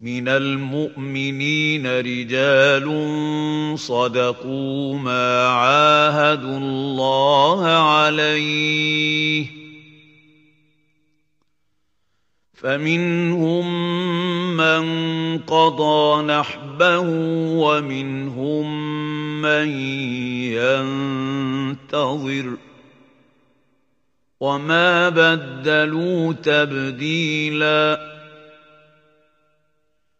مِنَ الْمُؤْمِنِينَ رِجَالٌ صَدَقُوا مَا عَاهَدُوا اللَّهَ عَلَيْهِ ۖ فَمِنْهُم مَّن قَضَىٰ نَحْبَهُ وَمِنْهُم مَّن يَنتَظِرُ ۖ وَمَا بَدَّلُوا تَبْدِيلًا